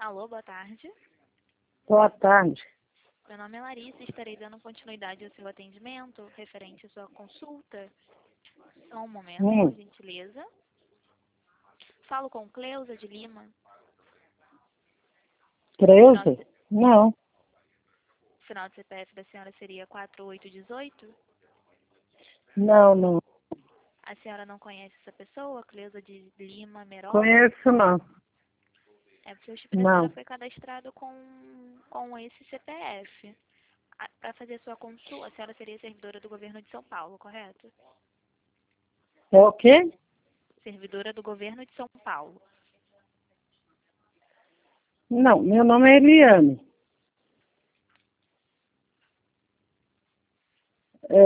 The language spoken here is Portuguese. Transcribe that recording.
Alô, boa tarde. Boa tarde. Meu nome é Larissa e estarei dando continuidade ao seu atendimento referente à sua consulta. Só um momento, por gentileza. Falo com Cleusa de Lima. Creuza? Não, O final do CPF da senhora seria 4818. não. A senhora não conhece essa pessoa, Cleusa de Lima Merola? Conheço não. É porque o chip da senhora foi cadastrado com esse CPF. Para fazer sua consulta, a senhora seria servidora do governo de São Paulo, correto? É o quê? Servidora do governo de São Paulo. Não, meu nome é Eliane.